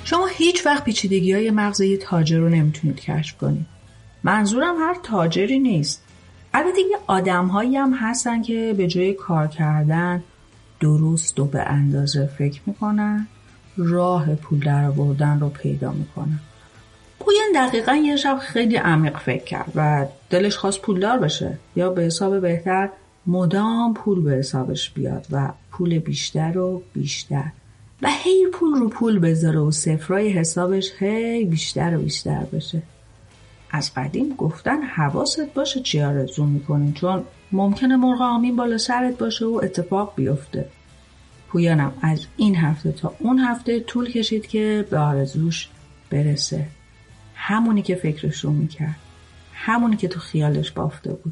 شما هیچ وقت پیچیدگی‌های مغز یه تاجر رو نمیتونید کشف کنید. منظورم هر تاجری نیست. البته یه آدم‌هایی هم هستن که به جای کار کردن درست و به اندازه فکر میکنن، راه پول درآوردن رو پیدا میکنن. پویان دقیقاً یه شب خیلی عمیق فکر کرد و دلش خواست پولدار بشه، یا به حساب بهتر مدام پول به حسابش بیاد و پول بیشتر و بیشتر و هی پول رو پول بذاره و صفرای حسابش هی بیشتر و بیشتر بشه. از قدیم گفتن حواست باشه چی آرزو میکنی، چون ممکنه مرغ آمین بالا سرت باشه و اتفاق بیفته. پویانم از این هفته تا اون هفته طول کشید که به آرزوش برسه، همونی که فکرش رو میکرد، همونی که تو خیالش بافته بود.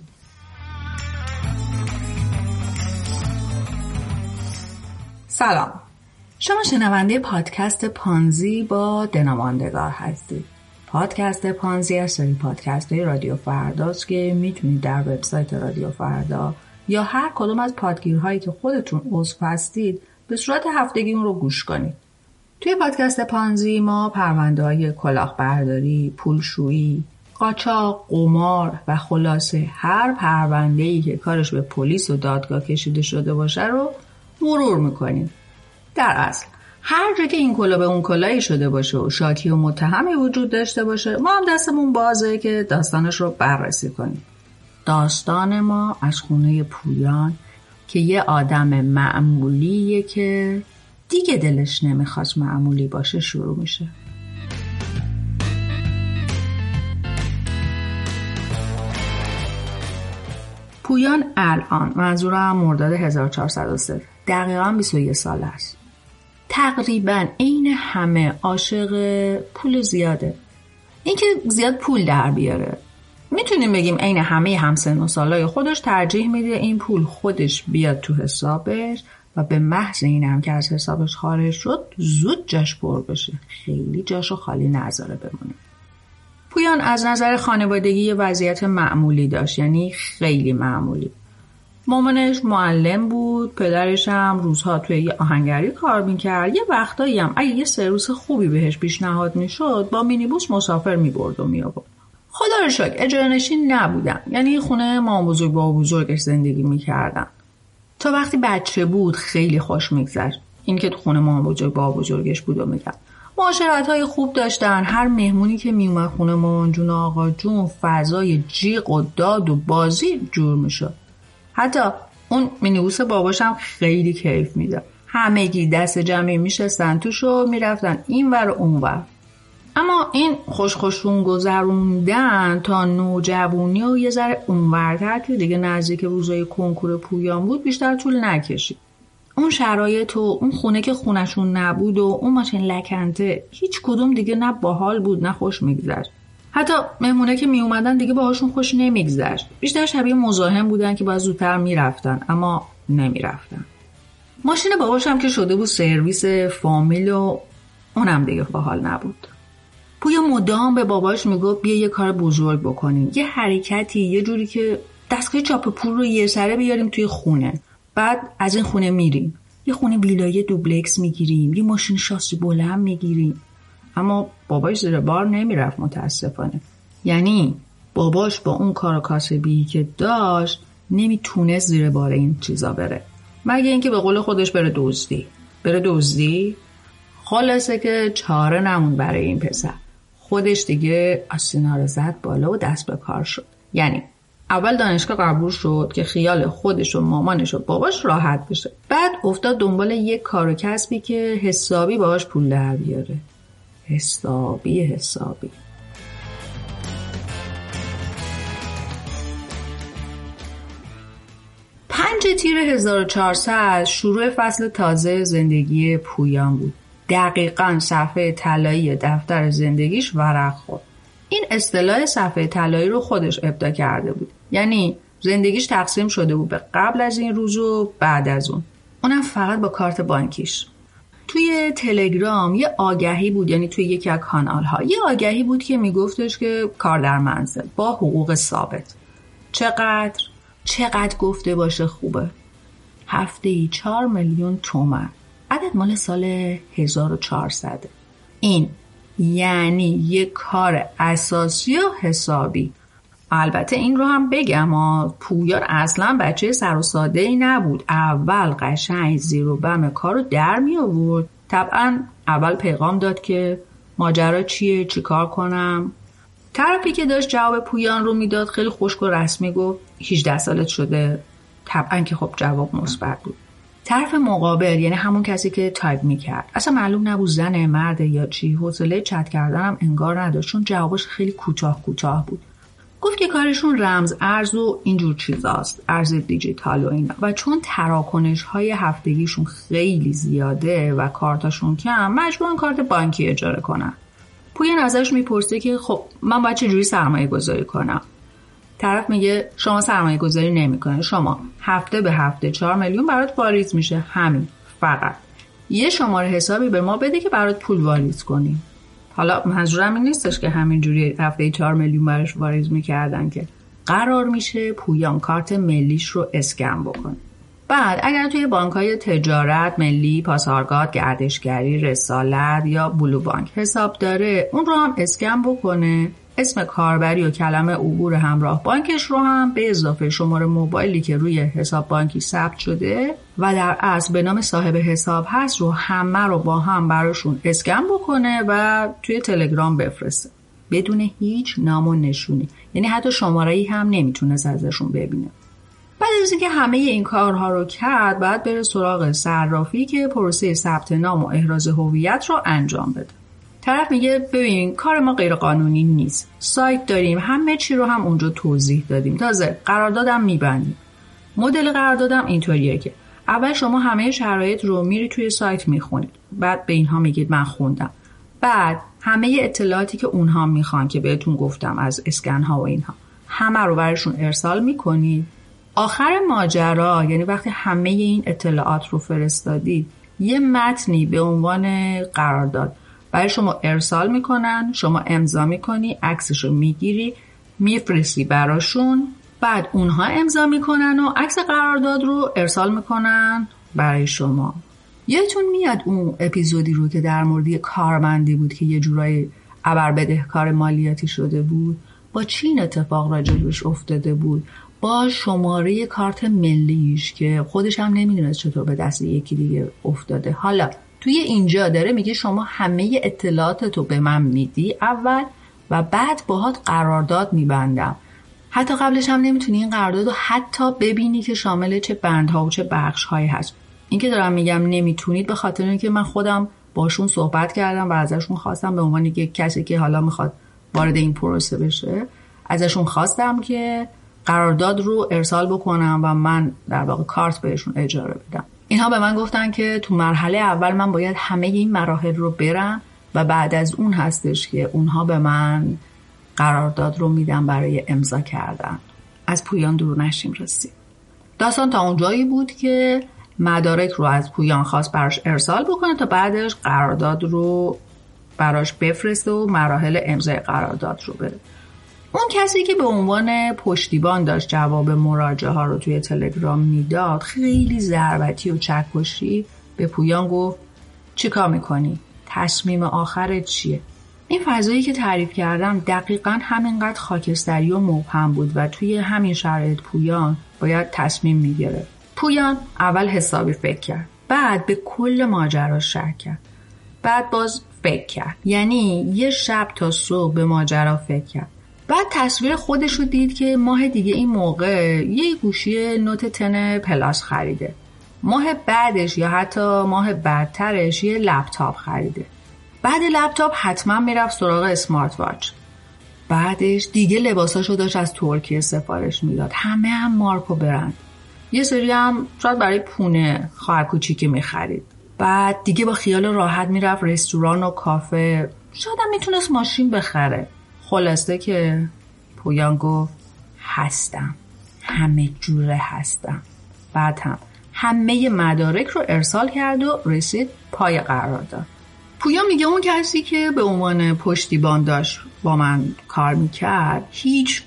سلام، شما شنونده پادکست پانزی با دناماندگار هستید. پادکست پانزی از سری پادکست های رادیو فرداست که میتونید در وبسایت رادیو فردا یا هر کدوم از پادگیرهایی که خودتون عضو هستید به صورت هفتگی اون رو گوش کنید. توی پادکست پانزی ما پرونده‌های کلاهبرداری، پولشویی، قاچاق، قمار و خلاصه هر پرونده‌ای که کارش به پلیس و دادگاه کشیده شده باشه رو مرور میکنیم. در اصل هر جا که این کلا به اون کلایی شده باشه و شاکی و متهمی وجود داشته باشه، ما هم دستمون بازه که داستانش رو بررسی کنیم. داستان ما از خونه پویان که یه آدم معمولیه که دیگه دلش نمیخواست معمولی باشه شروع میشه. پویان الان، منظورم مرداد 1403، دقیقاً 21 سال است. تقریباً عین همه عاشق پول زیاده. این که زیاد پول در بیاره. میتونیم بگیم عین همه همسن و سالای خودش ترجیح میده این پول خودش بیاد تو حسابش و به محض این هم که از حسابش خارج شد زود جاش پر بشه، خیلی جاشو خالی نذاره بمونه. پویان از نظر خانوادگی وضعیت معمولی داشت، یعنی خیلی معمولی. مامانش معلم بود، پدرش هم روزها توی یه آهنگری کار میکرد. یه وقتایی هم اگه یه سرویس خوبی بهش پیشنهاد میشد با مینیبوس مسافر میبرد و میآورد. خدا رو شکر اجاره‌نشین نبودن، یعنی خونه مام بزرگ با بزرگش زندگی میکردن. تا وقتی بچه بود خیلی خوش میگذشت. این که تو خونه مام بزرگ با بزرگش بود و میگم معاشرت‌های خوب داشتن. هر مهمونی که میومد خونه مامان جون آقا جون فضای جیغ و داد و بازی جور میشد. حتی اون مینیبوس باباشم خیلی کیف میداد. همگی دست جمعی میشستن توش و میرفتن این ور و اون ور. اما این خوشخوشون گذروندن تا نوجوانی و یه ذره اونورتر که دیگه نزدیک روزای کنکور پویان بود بیشتر طول نکشید. اون شرایط و اون خونه که خونشون نبود و اون ماشین لکنته هیچ کدوم دیگه نه باحال بود نه خوش میگذشت. حتی مهمونه که می اومدن دیگه باهاشون خوش نمیگذشت. بیشتر شبیه مزاحم بودن که باید زودتر میرفتن اما نمیرفتن. ماشین باباشم که شده بود سرویس فامیل و اونم دیگه باحال نبود. پویا مدام به باباش میگفت بیا یه کار بزرگ بکنیم، یه حرکتی، یه جوری که دستگاه چاپ پول رو یه سره بیاریم توی خونه. بعد از این خونه میریم یه خونه ویلای دوبلکس میگیریم، یه ماشین شاسی بلند میگیریم. اما باباش زیر بار نمیرفت متاسفانه. یعنی باباش با اون کار کاسبی که داشت نمیتونست زیر بار این چیزا بره، مگه اینکه به قول خودش بره دزدی. خلاصه که چاره نمون برای این پسر. خودش دیگه آستینا رو زد بالا و دست به کار شد. یعنی اول دانشگاه قبول شد که خیال خودش و مامانش و باباش راحت بشه. بعد افتاد دنبال یک کار و کسبی که حسابی باهاش پول در بیاره. حسابی 5 تیر 1400 شروع فصل تازه زندگی پویان بود. دقیقاً صفحه طلایی دفتر زندگیش ورق خورد. این اصطلاح صفحه طلایی رو خودش ابداع کرده بود. یعنی زندگیش تقسیم شده بود به قبل از این روز و بعد از اونم فقط با کارت بانکیش. توی تلگرام یه آگهی بود، یعنی توی یکی از کانال‌ها یه آگهی بود که میگفتش که کار در منزل با حقوق ثابت. چقدر گفته باشه خوبه. هفته‌ای 4 میلیون تومان. عدد مال سال 1400. این یعنی یک کار اساسی و حسابی. البته این رو هم بگم پویان اصلا بچه سر و ساده ای نبود. اول قشنگ زیر و بم کار رو در می آورد. طبعا اول پیغام داد که ماجرا چیه، چی کار کنم. طرفی که داشت جواب پویان رو میداد خیلی خشک و رسمی گفت 18 سالت شده؟ طبعا که خب جواب مثبت بود. طرف مقابل یعنی همون کسی که تایپ میکرد اصلا معلوم نبود زنه مرده یا چی. حوصله چت کردنم انگار نداشت چون جوابش خیلی کوتاه بود. گفت که کارشون رمز ارز و اینجور چیزاست، ارز دیجیتال و اینا، و چون تراکنش های هفتگیشون خیلی زیاده و کارتاشون کم مجبورن کارت بانکی اجاره کنن. پویان ازش میپرسه که خب من باید چجوری سرمایه گذاری کنم؟ طرف میگه شما سرمایه گذاری نمی کنه، شما هفته به هفته 4 میلیون برات واریز میشه، همین، فقط یه شماره حسابی به ما بده که برات پول واریز کنیم. حالا منظورم این نیستش که همینجوری هفته 4 میلیون براش واریز میکردن، که قرار میشه پویان کارت ملیش رو اسکن بکنه. بعد اگر توی بانک‌های تجارت، ملی، پاسارگاد، گردشگری، رسالت یا بلو بانک حساب داره اون رو هم اسکن بکنه، اسم کاربری و کلمه عبور همراه بانکش رو هم به اضافه شماره موبایلی که روی حساب بانکی ثبت شده و در اصل به نام صاحب حساب هست رو همه رو با هم براشون اسکن بکنه و توی تلگرام بفرسته بدون هیچ نام و نشونی. یعنی حتی شماره‌ای هم نمیتونه ازشون ببینه. بعد از اینکه همه این کارها رو کرد بعد بره سراغ صرافی که پروسه ثبت نام و احراز هویت رو انجام بده. طرف میگه ببین کار ما غیر قانونی نیست، سایت داریم، همه چی رو هم اونجا توضیح دادیم، تازه قراردادم میبندیم. مدل قراردادم اینطوریه که اول شما همه شرایط رو میری توی سایت میخونید، بعد به اینها میگید من خوندم، بعد همه اطلاعاتی که اونها میخوان که بهتون گفتم از اسکن ها و اینها همه رو براشون ارسال میکنید. آخر ماجرا یعنی وقتی همه این اطلاعات رو فرستادید یه متنی به عنوان قرارداد برای شما ارسال میکنن، شما امضا میکنی، عکسش رو میگیری میفرستی براشون، بعد اونها امضا میکنن و عکس قرارداد رو ارسال میکنن برای شما. یادتون میاد اون اپیزودی رو که در مورد کارمندی بود که یه جورایی ابربدهکار مالیاتی شده بود؟ با چین اتفاق راجبش افتاده بود؟ با شماره کارت ملیش که خودش هم نمیدونست چطور به دست یکی دیگه افتاده. حالا توی اینجا داره میگه شما همه اطلاعاتتو به من میدی اول و بعد باهات قرارداد میبندم. حتی قبلش هم نمیتونی این قراردادو حتی ببینی که شامل چه بندها و چه بخشهایی هست. این که دارم میگم نمیتونید به خاطر اینکه من خودم باشون صحبت کردم و ازشون خواستم به عنوان یک کسی که حالا میخواد وارد این پروسه بشه ازشون خواستم که قرارداد رو ارسال بکنم و من در واقع کارت بهشون اجاره بدم. اینها به من گفتن که تو مرحله اول من باید همه این مراحل رو برم و بعد از اون هستش که اونها به من قرارداد رو میدن برای امضا کردن. از پویان دور نشیم رسید. داستان تا اونجایی بود که مدارک رو از پویان خواست براش ارسال بکنه تا بعدش قرارداد رو براش بفرسته و مراحل امضای قرارداد رو بره. اون کسی که به عنوان پشتیبان داشت جواب مراجعه ها رو توی تلگرام میداد خیلی ضربتی و چکشی به پویان گفت چی کار میکنی؟ تصمیم آخرت چیه؟ این فضایی که تعریف کردم دقیقاً همینقدر خاکستری و مبهم بود و توی همین شرایط پویان باید تصمیم میگرفت. پویان اول حسابی فکر کرد، بعد به کل ماجرا شک کرد، بعد باز فکر کرد، یعنی یه شب تا صبح به ماجرا فکر کرد. بعد تصویر خودش رو دید که ماه دیگه این موقع یه گوشی نوت 10 پلاس خریده، ماه بعدش یا حتی ماه بعدترش یه لپتاپ خریده، بعد لپتاپ حتما میرفت سراغ اسمارت واچ، بعدش دیگه لباساشو داشت از ترکیه سفارش میداد، همه هم مارک و برند، یه سری هم شاید برای پونه خواهر کوچیکی میخرید، بعد دیگه با خیال راحت میرفت رستوران و کافه، شاید هم میتونست ماشین بخره. خلاصه که پویان گفت هستم، همه جوره هستم. بعد هم همه مدارک رو ارسال کرد و رسید پای قرارداد. پویان میگه اون کسی که به عنوان پشتیبان داشت با من کار میکرد هیچ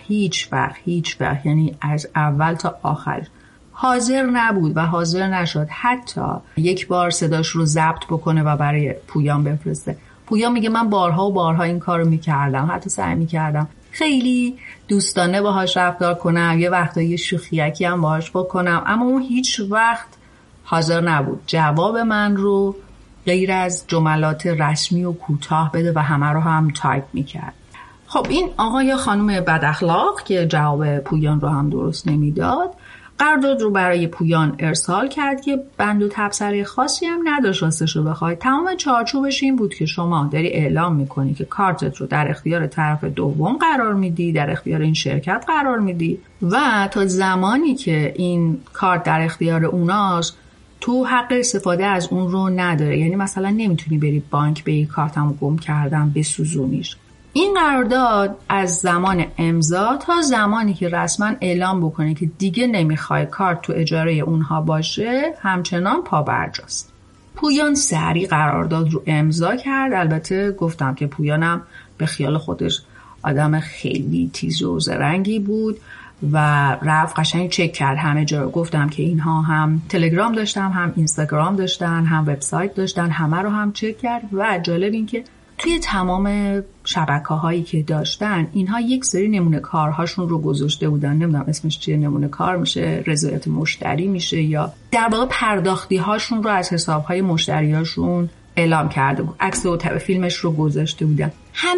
وقت یعنی از اول تا آخر حاضر نبود و حاضر نشد حتی یک بار صداش رو ضبط بکنه و برای پویان بفرسته. پویا میگه من بارها و بارها این کارو میکردم، حتی سعی میکردم خیلی دوستانه باهاش رفتار کنم، یه وقتا یه شوخیکی هم باهاش بکنم، اما اون هیچ وقت حاضر نبود جواب من رو غیر از جملات رسمی و کوتاه بده و همه رو هم تایپ میکرد. خب این آقا یا خانم بد اخلاق که جواب پویان رو هم درست نمیداد، قرارداد رو برای پویان ارسال کرد که بند و تبصره خاصی هم نداشت راستش رو بخوای. تمام چارچوبش این بود که شما داری اعلام میکنی که کارتت رو در اختیار طرف دوم قرار میدی، در اختیار این شرکت قرار میدی و تا زمانی که این کارت در اختیار اوناست تو حق استفاده از اون رو نداره. یعنی مثلا نمیتونی بری بانک به این کارتمو گم کردم بسوزونیش. این قرارداد از زمان امضا تا زمانی که رسما اعلام بکنه که دیگه نمیخوای کارت تو اجاره اونها باشه همچنان پابرجاست. پویان سریع قرارداد رو امضا کرد. البته گفتم که پویانم به خیال خودش آدم خیلی تیز و زرنگی بود و رفت قشنگ چک کرد همه جا رو. گفتم که اینها هم تلگرام داشتن، هم اینستاگرام داشتن، هم وبسایت داشتن، همه رو هم چک کرد و جالب این که توی تمام شبکه‌هایی که داشتن اینها یک سری نمونه کارهاشون رو گذاشته بودن. نمیدونم اسمش چیه، نمونه کار میشه، رضایت مشتری میشه، یا در واقع پرداختی هاشون رو از حساب‌های مشتریاشون اعلام کرده بود. عکس و فیلمش رو گذاشته بودن.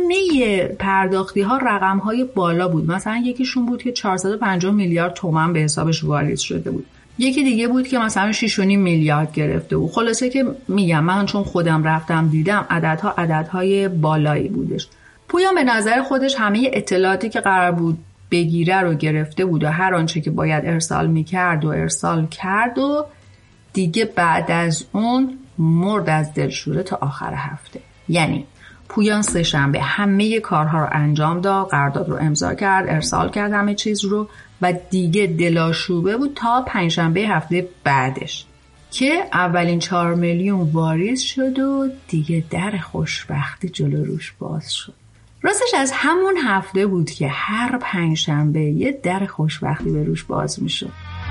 همه پرداختی ها رقم های بالا بود. مثلا یکیشون بود که 450 میلیارد تومان به حسابش وارد شده بود. یکی دیگه بود که مثلا 6.5 میلیارد گرفته بود. خلاصه که میگم من چون خودم رفتم دیدم عددها عددهای بالایی بودش. پویان به نظر خودش همه اطلاعاتی که قرار بود بگیره رو گرفته بود و هر آنچه که باید ارسال میکرد و ارسال کرد و دیگه بعد از اون مرد از دلشوره تا آخر هفته. یعنی پویان سه‌شنبه همه کارها رو انجام داد، قرارداد رو امضا کرد، ارسال کرد همه چیز رو و دیگه دلاشوبه بود تا پنجشنبه هفته بعدش که اولین 4 میلیون واریز شد و دیگه در خوشبختی جلو روش باز شد. راستش از همون هفته بود که هر پنجشنبه یه در خوشبختی به روش باز میشد.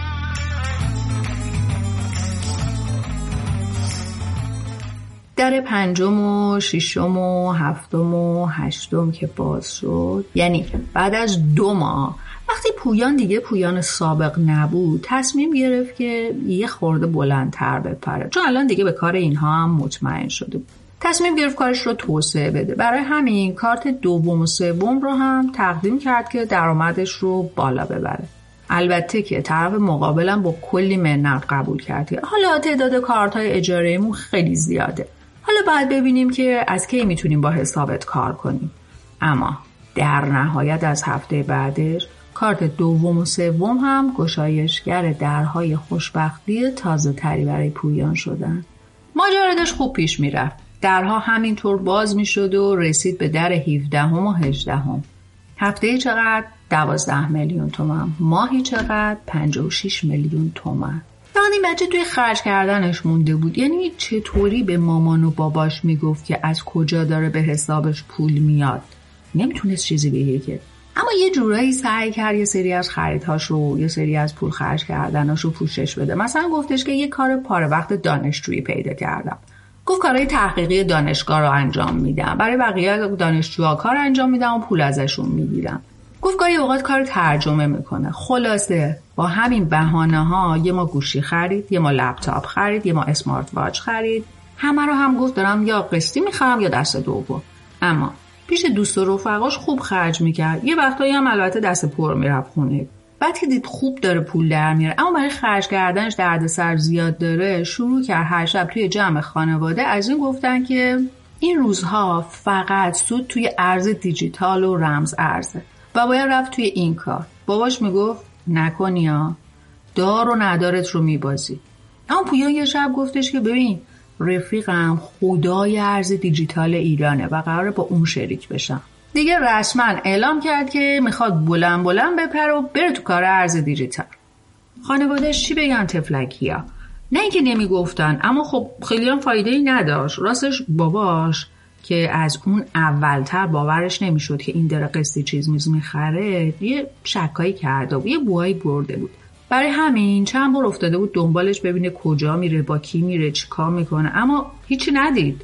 در 5 و 6 و 7 و 8 که باز شد، یعنی بعد از 2 ماه وقتی پویان دیگه پویان سابق نبود، تصمیم گرفت که یه خورده بلندتر بپره، چون الان دیگه به کار اینها هم مطمئن شده بود. تصمیم گرفت کارش رو توسعه بده. برای همین کارت 2 و 3 رو هم تقدیم کرد که درآمدش رو بالا ببره. البته که طرف مقابلم با کلی منت قبول کرد. حالا تعداد کارت‌های اجاره‌مون خیلی زیاده. حالا باید ببینیم که از کی میتونیم با حسابت کار کنیم. اما در نهایت از هفته بعدش کارت 2 و 3 هم گشایشگر درهای خوشبختی تازه تری برای پویان شدن. ماجرا خوب پیش میرفت. درها همینطور باز میشد و رسید به در 17 و 18. هفته چقدر؟ 12 میلیون تومان. ماهی چقدر؟ 56 میلیون تومان. فقط این بچه توی خرج کردنش مونده بود. یعنی چطوری به مامان و باباش میگفت که از کجا داره به حسابش پول میاد؟ نمیتونست چیزی بگه که. اما یه جورایی سعی کرد یه سری از خریدهاش رو، یه سری از پول خرج کردناش رو پوشش بده. مثلا گفتش که یه کار پاره وقت دانشجویی پیدا کردم. گفت کارهای تحقیقی دانشگاه رو انجام میدم. برای بقیه دانشجوها کار انجام میدم و پول ازشون میگیرم. گفت گاهی اوقات کار ترجمه میکنه. خلاصه با همین بهانه‌ها یه ما گوشی خرید، یه ما لپتاپ خرید، یه ما اسمارت واچ خرید. همه رو هم گفت دارم یا قسطی میخرم یا دست دوم. اما پیش دوست و رفقاش خوب خرج میکرد. یه وقتایی هم البته دست پر میرفت خونه. بعد که دید خوب داره پول در میاره اما برای خرج کردنش دردسر زیاد داره، شروع کرد هر شب توی جمع خانواده از این گفتن که این روزها فقط سود توی ارز دیجیتال و رمز ارزه و باید رفت توی این کار. باباش میگفت نکنی ها، دار و ندارت رو میبازی. اما پویان یه شب گفتش که ببین رفیقم خدای ارز دیجیتال ایرانه و قراره با اون شریک بشم. دیگه رسما اعلام کرد که میخواد بلند بپره و بره تو کار ارز دیجیتال. خانواده‌اش چی بگن تفلکیا؟ نه اینکه نمیگفتن، اما خب خیلی هم فایده‌ای نداشت. راستش باباش که از اون اولتر باورش نمیشد که این داره قسطی چیز میخره، یه شکایی کرده و یه بوهایی برده بود. برای همین چند بار افتاده بود دنبالش ببینه کجا میره، با کی میره، چی کار میکنه، اما هیچی ندید.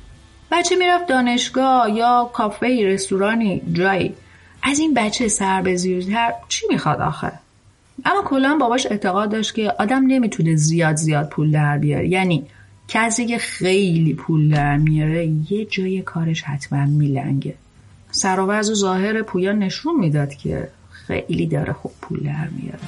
بچه میرفت دانشگاه یا کافه، رستورانی، جایی. از این بچه سر به زیرتر چی میخواد آخه؟ اما کلا باباش اعتقاد داشت که آدم نمیتونه زیاد پول در بیاره. یعنی کسی که خیلی پول در میاره یه جای کارش حتما میلنگه. سر و وضع و ظاهر پویان نشون میداد که خیلی داره خوب پول در میاره.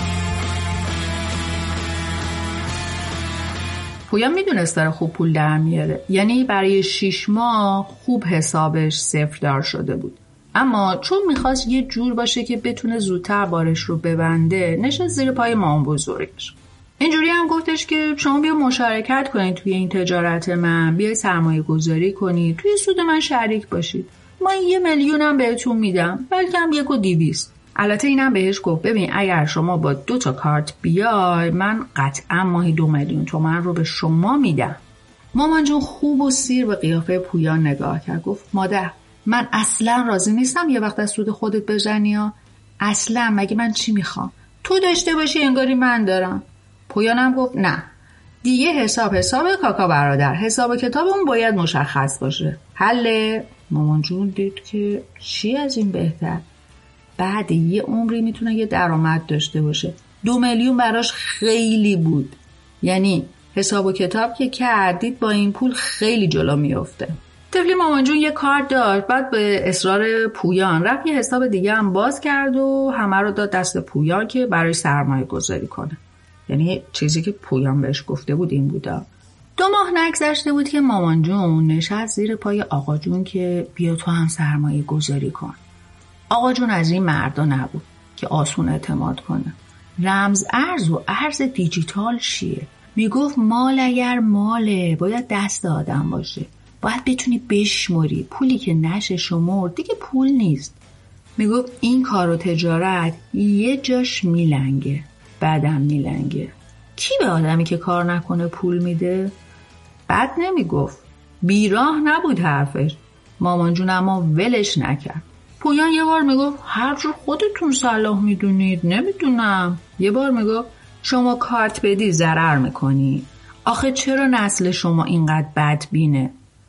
پویان میدونست داره خوب پول در میاره. یعنی برای 6 ماه خوب حسابش صفردار شده بود. اما چون میخواست یه جور باشه که بتونه زودتر بارش رو ببنده، نشست زیر پای مامان بزرگش. اینجوری هم گفتش که شما بیا مشارکت کنید توی این تجارت من، بیای سرمایه گذاری کنید، توی سود من شریک باشید. من 1,000,000 هم بهتون میدم، بلکه هم 1,200,000. البته اینم بهش گفت ببین اگر شما با 2 تا کارت بیای، من قطعا ماهی 2,000,000 تومان رو به شما میدم. مامان جون خوب و سیر به قیافه پویان نگاه کرد. گفت مادر من اصلا راضی نیستم یه وقت از سود خودت بزنی ها. اصلا مگه من چی میخوام؟ تو داشته باشی انگاری من دارم. پویانم گفت نه دیگه حساب کاکا برادر، حساب کتابمون باید مشخص باشه. حله؟ مامان جون دید که چی از این بهتر. بعد یه عمری میتونه یه درآمد داشته باشه. 2,000,000 براش خیلی بود. یعنی حساب و کتاب که کردید با این پول خیلی جلو میفته. طفلی مامان جون یه کارت داشت. بعد به اصرار پویان رفت یه حساب دیگه هم باز کرد و همه رو داد دست پویان که برای سرمایه گذاری کنه. یعنی چیزی که پویان بهش گفته بود این بودا. 2 ماه نگذشته بود که مامان جون نشست زیر پای آقا جون که بیا تو هم سرمایه گذاری کن. آقا جون از این مردا نبود که آسون اعتماد کنه. رمز ارز و ارز دیجیتال چیه؟ میگفت مال اگر ماله باید دست آدم باشه. باید بتونی بشموری. پولی که نشه شمرد دیگه پول نیست. میگفت این کار و تجارت یه جاش میلنگه، بعدم میلنگه. کی به آدمی که کار نکنه پول میده؟ بد نمیگفت، بیراه نبود حرفش. مامان جون اما ولش نکرد. پویان یه بار میگفت هر جور خودتون صلاح میدونید، نمیدونم. یه بار میگفت شما کارت بدی ضرر میکنی. آخه چرا نسل شما اینقدر بدبینه؟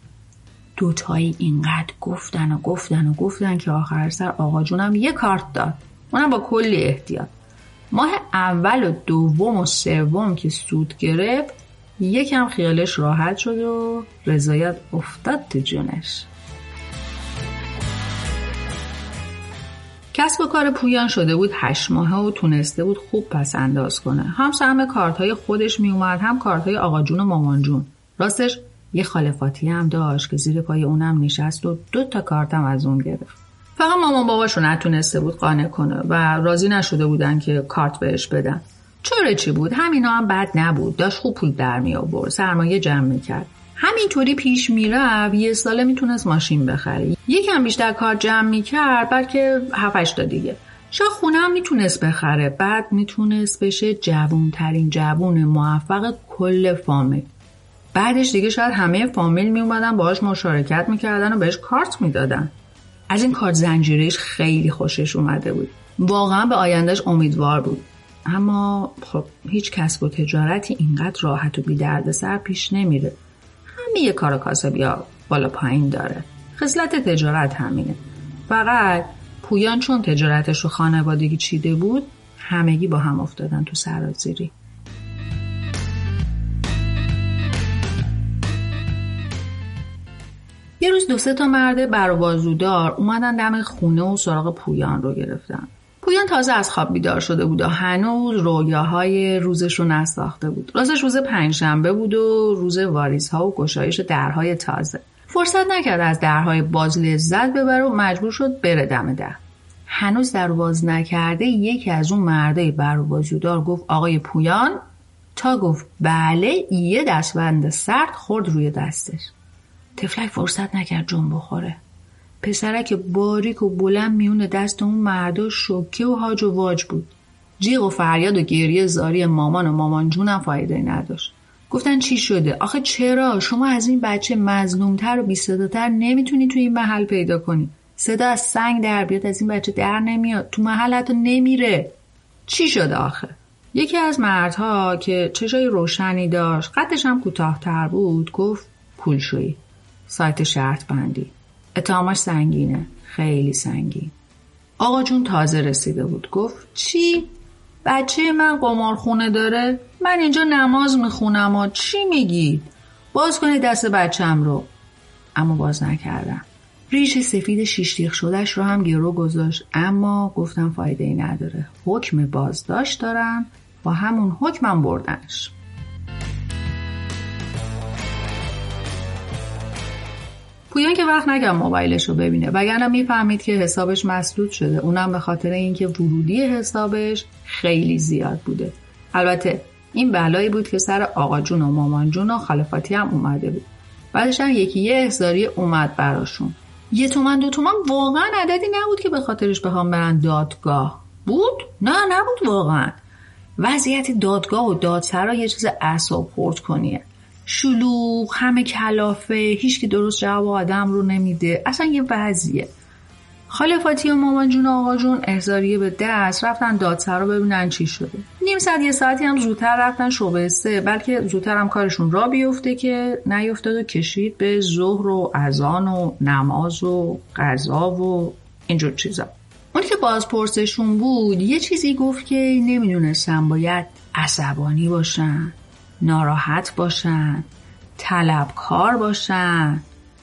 2 تایی اینقدر گفتن که آخر سر آقا جونم یه کارت داد، اونم با کلی احتیاط. ماه اول و دوم و سوم که سود گرفت یکم خیالش راحت شد و رضایت افتاد تو جونش. کسب و کار پویان شده بود 8 ماهه و تونسته بود خوب پس انداز کنه. هم سهم کارت‌های خودش می اومد، هم کارت‌های آقا جون و مامان جون. راستش یه خاله فاطیه هم داشت که زیر پای اونم نشست و 2 تا کارتم از اون گرفت. فقط مامان باباشو نتونسته بود قانع کنه و راضی نشده بودن که کارت بهش بدن. چوره چی بود؟ همینا هم بد نبود. داشت خوب پول در می آورد، سرمایه جمع می‌کرد. همینطوری پیش میرفت 1 ساله میتونست ماشین بخره. یکم بیشتر کار جمع میکرد، بلکه 7-8 تا دیگه. شاید خونه هم میتونست بخره. بعد میتونست بشه جوانترین جوون موفق کل فامیل. بعدش دیگه شاید همه فامیل میومدن باهاش مشارکت میکردن و بهش کارت میدادن. از این کارت زنجیرهش خیلی خوشش اومده بود. واقعا به آیندهش امیدوار بود. اما خب هیچ کسب و تجارتی اینقدر راحت و بی دردسر پیش نمیره. همه یه کار کاسبی ها بالا پایین داره. خصلت تجارت همینه. فقط پویان چون تجارتش رو خانوادگی چیده بود، همگی با هم افتادن تو سرازیری. یه روز 2-3 تا مرد بر و بازودار اومدن دم خونه و سراغ پویان رو گرفتن. پویان تازه از خواب بیدار شده بود و هنوز رویاهای روزش رو نساخته بود. راستش روز 5شنبه بود و روز واریزها و گشایش درهای تازه. فرصت نکرد از درهای باز لذت ببره و مجبور شد بره دم در. هنوز در باز نکرده یکی از اون مردای بر و بازودار گفت آقای پویان؟ تا گفت بله یه دستبند سرد خورد روی دستش. تفلک فرصت نکرد جون بخوره. پسرک باریک و بلند میون دست اون مردا شوکه و هاج و واج بود. جیغ و فریاد و گریه زاری مامان و مامان جونم فایده نداشت. گفتن چی شده؟ آخه چرا؟ شما از این بچه مظلومتر و بی‌صداتر نمیتونی توی این محل پیدا کنی. صدا از سنگ در بیاد از این بچه در نمیاد. تو محل حتی نمیره. چی شده آخه؟ یکی از مردها که چشای روشنی داشت، قدش هم کوتاه‌تر بود، گفت پولشویی. سایت شرط بندی. اتهامش سنگینه، خیلی سنگین. آقا جون تازه رسیده بود. گفت چی؟ بچه من قمارخونه داره؟ من اینجا نماز میخونم و چی میگی؟ باز کنی دست بچم رو. اما باز نکردم. ریش سفید شیشتیخ شدهش رو هم گرو گذاشت، اما گفتم فایده ای نداره. حکم بازداشت دارن، با همون حکمم بردنش. پویان که وقت نکرد موبایلش رو ببینه، وگرنه میفهمید که حسابش مسدود شده، اونم به خاطر اینکه ورودی حسابش خیلی زیاد بوده. البته این بلایی بود که سر آقا جون و مامان جون و خلافاتی هم اومده بود. بعدش هم یه احضاری اومد براشون. 1 تومن 2 تومن واقعا عددی نبود که به خاطرش بخوام برن دادگاه. بود؟ نه نبود واقعا. وضعیت دادگاه و دادسرا یه چیز اعصاب خورد کنیه. شلوغ، همه کلافه، هیچ کی درست جواب آدم رو نمیده. اصلا یه وضعیه. خالفاتی و مامان جون و آقا جون احضاریه به دست رفتن دادسرا ببینن چی شده. نیم ساعت 1 ساعتی هم زودتر رفتن شعبه 3، بلکه زودتر هم کارشون را بیفته که نیفتاد و کشید به ظهر و اذان و نماز و قضا و اینجور چیزا. اونی که بازپرسشون بود یه چیزی گفت که نمیدونستم باید عصبانی باشن، ناراحت باشن، طلبکار باشن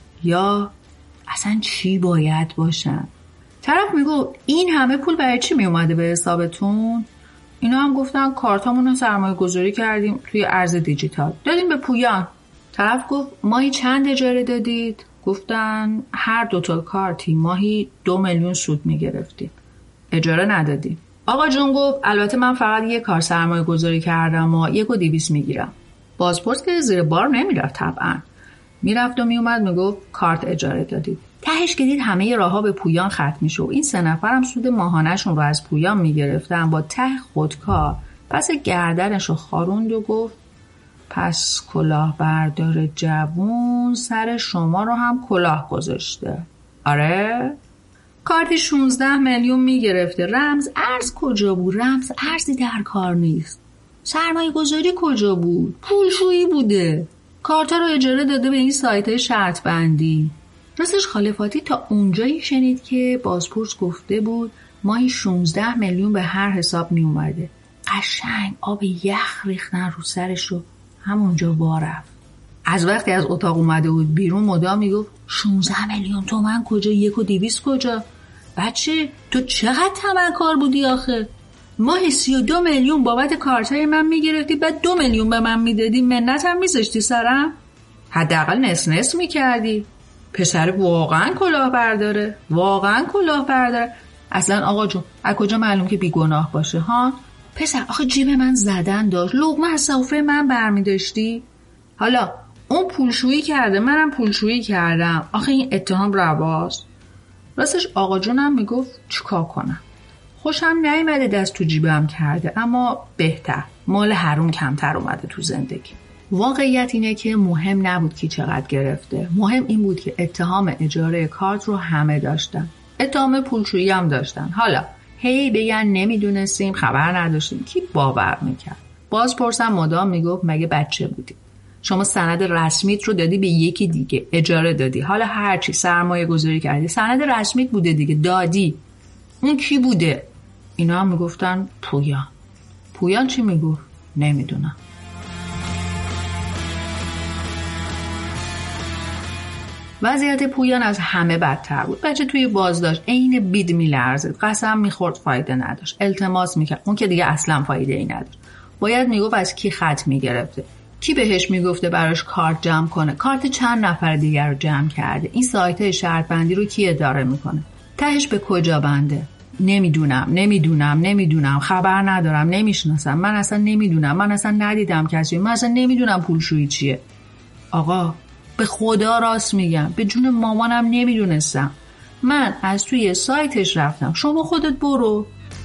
یا اصلا چی باید باشن. طرف میگو این همه پول برای چی میومده به حسابتون؟ اینا هم گفتن کارتامون رو سرمایه گذاری کردیم توی ارز دیجیتال، دادیم به پویان. طرف گفت ماهی چند اجاره دادید؟ گفتن هر 2 تا کارتی ماهی 2 میلیون سود میگرفتیم، اجاره ندادیم. آقا جون گفت البته من فقط 1 کار سرمایه گذاری کردم و 1,200 میگیرم. بازپرس که زیر بار نمیرفت، طبعا میرفت و میومد میگفت کارت اجاره دادید. تهش که دید همه راهها به پویان ختم میشه و این 3 نفرم سود ماهانه‌شون رو از پویان میگرفتن، با ته خودکار پس گردنش رو خاروند و گفت پس کلاهبردار جوون سر شما رو هم کلاه گذاشته. آره؟ کارتی 16 میلیون میگرفته. رمز ارز کجا بود؟ رمز ارزی در کار نیست. سرمایه گذاری کجا بود؟ پولشویی بوده. کارتا رو اجاره داده به این سایت‌های شرط بندی. راستش خالفاتی تا اونجایی شنید که بازپرس گفته بود ماهی 16 میلیون به هر حساب می اومده. قشنگ آب یخ ریختن رو سرش و همونجا رفت. از وقتی از اتاق اومده بود بیرون مدام میگفت 16 میلیون تومن کجا؟ 1,200 کجا؟ بچه تو چقدر تمکار بودی آخه؟ ماهی 32 میلیون بابت کارتای من میگرفتی، بعد 2 میلیون به من میدادی، منت هم میذاشتی سرم؟ حداقل نس میکردی. پسر واقعا کلاهبرداره، واقعا کلاهبرداره. اصلا آقا جون از کجا معلوم که بیگناه باشه ها؟ پسر آخه جیب من زدن داشت، لقمه از سفره من برمی داشتی. حالا اون پولشویی کرده، منم پولشویی کردم، آخه این اتهام رواست. راستش آقا جونم میگفت چیکار کنم؟ خوشم نیامده دست تو جیبم کرده، اما بهتر، مال حروم کمتر اومده تو زندگی. واقعیت اینه که مهم نبود کی چقدر گرفته، مهم این بود که اتهام اجاره کارت رو همه داشتن، اتهام پولشویی هم داشتن. حالا هی بگن نمیدونستیم، خبر نداشتیم، کی باور میکرد؟ بازپرسم مدام میگفت مگه بچه بودی؟ شما سند رسمیت رو دادی به یکی دیگه، اجاره دادی، حالا هرچی سرمایه گذاری کردی، سند رسمیت بوده دیگه، دادی. اون کی بوده؟ اینا هم میگفتن پویان. پویان چی میگفت؟ نمیدونم. وضعیت پویان از همه بدتر بود. بچه توی بازداشت عین بید میلرزید، قسم میخورد فایده نداشت، التماس میکرد، اون که دیگه اصلا فایده ای نداشت. باید میگفت از کی خط میگرفته، کی بهش میگفته براش کارت جمع کنه، کارت چند نفر دیگر رو جمع کرده، این سایت شرط بندی رو کی اداره میکنه، تهش به کجا بنده. نمیدونم، خبر ندارم، نمیشناسم، من اصلا نمیدونم، من اصلا ندیدم کسی، من اصلا نمیدونم پولشویی چیه. آقا به خدا راست میگم، به جون مامانم نمیدونستم، من از توی سایتش رفتم، شما خودت برو.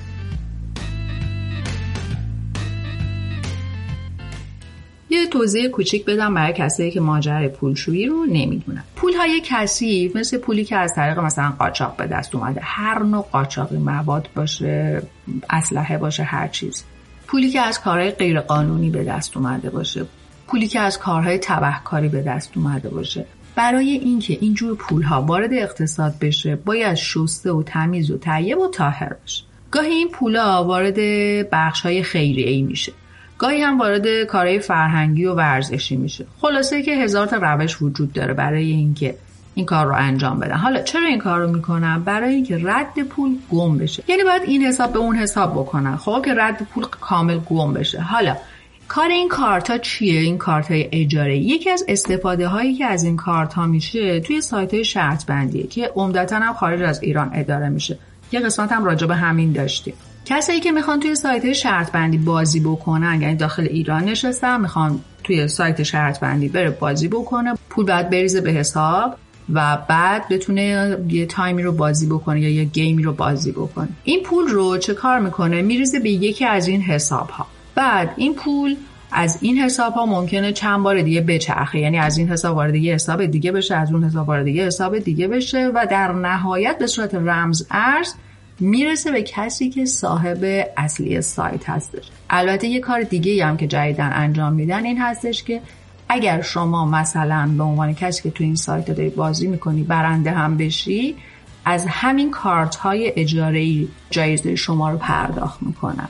یه توضیح کوچیک بدم برای کسایی که ماجرای پولشویی رو نمیدونن. پولهای کثیف مثل پولی که از طریق مثلا قاچاق به دست اومده، هر نوع قاچاقی، مواد باشه، اسلحه باشه، هر چیز. پولی که از کارهای غیر قانونی به دست اومده باشه، پولی که از کارهای تبهکاری به دست اومده باشه، برای اینکه اینجور پولها وارد اقتصاد بشه باید شسته و تمیز و طیب و طاهر بشه. گاهی این پولا وارد بخش‌های خیریه‌ای میشه، گاهی هم وارد کارهای فرهنگی و ورزشی میشه. خلاصه که هزار تا روش وجود داره برای اینکه این کار رو انجام بدن. حالا چرا این کار رو میکنن؟ برای اینکه رد پول گم بشه. یعنی باید این حساب به اون حساب بکنن، خب که رد پول کامل گم بشه. حالا کار این کارت ها چیه؟ این کارت های اجاره. یکی از استفاده هایی که از این کارت ها میشه توی سایت های شرط بندیه که عمدتاً هم خارج از ایران اداره میشه. یه قسمت هم راجع به همین داشتیم. کسایی که میخوان توی سایت های شرط بندی بازی بکنن، یعنی داخل ایران نشستن میخوان توی سایت شرط بندی بره بازی بکنه، پول بعد بریزه به حساب و بعد بتونه یه تایمی رو بازی بکنه یا یه گیمی رو بازی بکنه. این پول رو چه کار میکنه؟ میریزه به یکی از این حساب ها. بعد این پول از این حساب ها ممکنه چند بار دیگه بچرخه، یعنی از این حساب وارد یه حساب دیگه بشه، از اون حساب وارد یه حساب دیگه بشه و در نهایت به صورت رمز ارز میرسه به کسی که صاحب اصلی سایت هستش. البته یه کار دیگه هم که جدیدن انجام میدن این هستش که اگر شما مثلا به عنوان کسی که تو این سایت داری بازی میکنی برنده هم بشی، از همین کارت های اجاره‌ای جایزه شما رو پرداخت میکنن.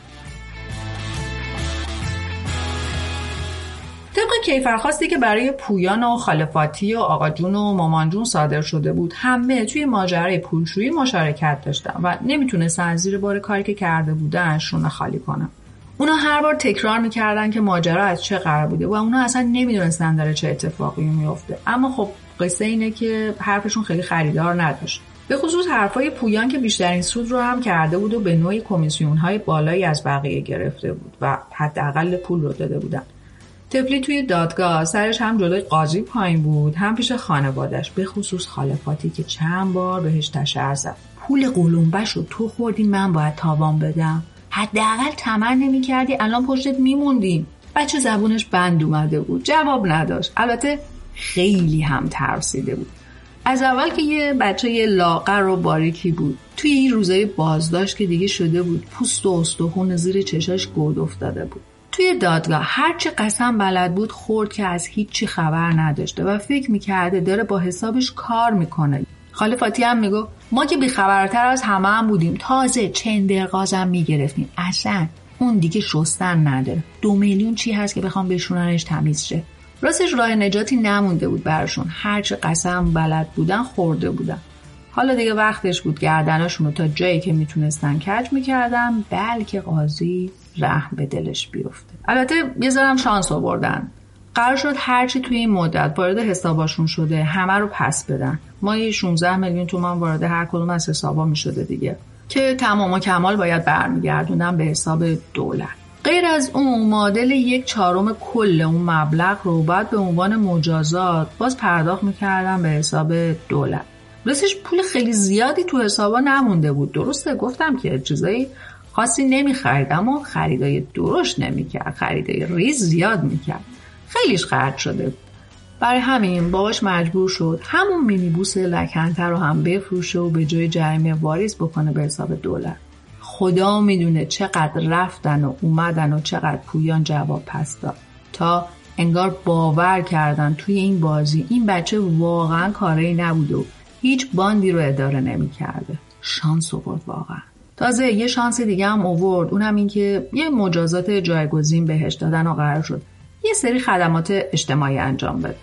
طبق کیفرخواستی که برای پویان و خالفاتی و آقا جون و مامان جون صادر شده بود، همه توی ماجرای پولشویی مشارکت داشتن و نمیتونستن زیر بار کاری که کرده بودن شونه خالی کنن. اونا هر بار تکرار میکردن که ماجرا از چه قرار بوده و اونا اصلا نمیدونستن داره چه اتفاقی میفته. اما خب قصه اینه که حرفشون خیلی خریدار نداشت. به خصوص حرفای پویان که بیشترین سود رو هم کرده بود و به نوعی کمیسیون‌های بالایی از بقیه گرفته بود و حداقل پول رو داده بودن. طفلی توی دادگاه سرش هم جلوی قاضی پایین بود، هم پیش خانوادش، به خصوص خالفاتی که چند بار بهش تشر زد. پول قلمبش رو تو خوردی، من باید تاوان بدم. حداقل طمع نمی‌کردی الان پشتت میموندیم. بچه زبونش بند اومده بود، جواب نداشت. البته خیلی هم ترسیده بود. از اول که یه بچه لاغر و باریکی بود، توی این روزای بازداشت که دیگه شده بود پوست و استخون زیر چشاش گود افتاده بود. توی دادگاه هرچی قسم بلد بود خورد که از هیچی خبر نداشته و فکر میکرده داره با حسابش کار میکنه. خالفاتی هم میگو ما که بیخبرتر از همه هم بودیم، تازه چندرغازم میگرفتیم، اصلا اون دیگه شستن نداره. 2 میلیون چی هست که بخوام بشوننش تمیز شه. راستش راه نجاتی نمونده بود براشون، هرچی قسم بلد بودن خورده بودن. حالا دیگه وقتش بود گردناشون رو تا جایی که میتونستن کج میکردن، بلکه قاضی رحم به دلش بیفته. البته یه ذرم شانس آوردن. قرار شد هرچی توی این مدت وارد حساباشون شده همه رو پس بدن. ماهی 16 میلیون تومان وارد هر کدوم از حسابا میشده دیگه، که تمام و کمال باید برمیگردوندن به حساب دولت. غیر از اون معادل 1/4 کل اون مبلغ رو باید به عنوان مجازات باز پرداخت میکردن به حساب دولت. راستش پول خیلی زیادی تو حسابا نمونده بود. درسته گفتم که چیزایی خاصی نمیخرید، اما خریدای درشت نمیکرد، خریدای ریز زیاد میکرد، خیلیش خرج شده بود. برای همین باباش مجبور شد همون مینیبوس لکنته رو هم بفروشه و به جای جریمه واریز بکنه به حساب دولت. خدا میدونه چقدر رفتن و اومدن و چقدر پویان جواب پس داد تا انگار باور کردن توی این بازی این بچه واقعا کاری نبود و هیچ باندی رو اداره نمیکرده. شانس آورد واقعا. تازه یه شانس دیگه هم آورد، اونم این که یه مجازات جایگزین بهش دادن و قرار شد یه سری خدمات اجتماعی انجام بده.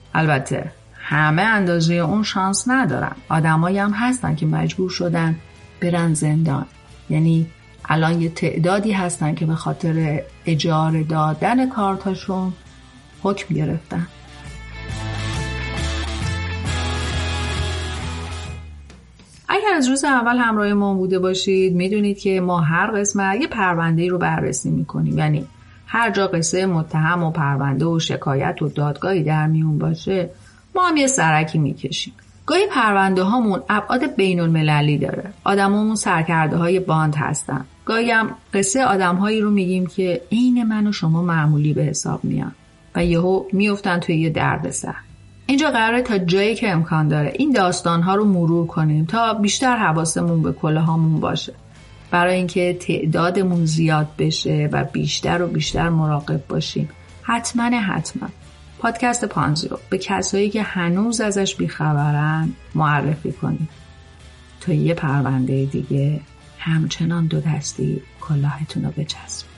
البته همه اندازه اون شانس ندارن. آدمایی هم هستن که مجبور شدن برن زندان. یعنی الان یه تعدادی هستن که به خاطر اجاره دادن کارتاشون حکم گرفتن. اگر از روز اول همراه ما بوده باشید میدونید که ما هر قسمت یه پرونده‌ای رو بررسی میکنیم. یعنی هر جا قصه متهم و پرونده و شکایت و دادگاهی در میون باشه ما هم یه سرکی میکشیم. گاهی پرونده هامون ابعاد بین المللی داره. آدمامون سرکرده های باند هستن. گاهی هم قصه آدمهایی رو میگیم که عین من و شما معمولی به حساب میان و یهو میافتن توی یه دردسر. اینجا قراره تا جایی که امکان داره این داستانها رو مرور کنیم تا بیشتر حواسمون به کلاهامون باشه، برای اینکه تعدادمون زیاد بشه و بیشتر و بیشتر مراقب باشیم. حتما پادکست پانزی رو به کسایی که هنوز ازش بیخبرن معرفی کنید تا یه پرونده دیگه همچنان دو دستی کلاهتون رو بچسبید.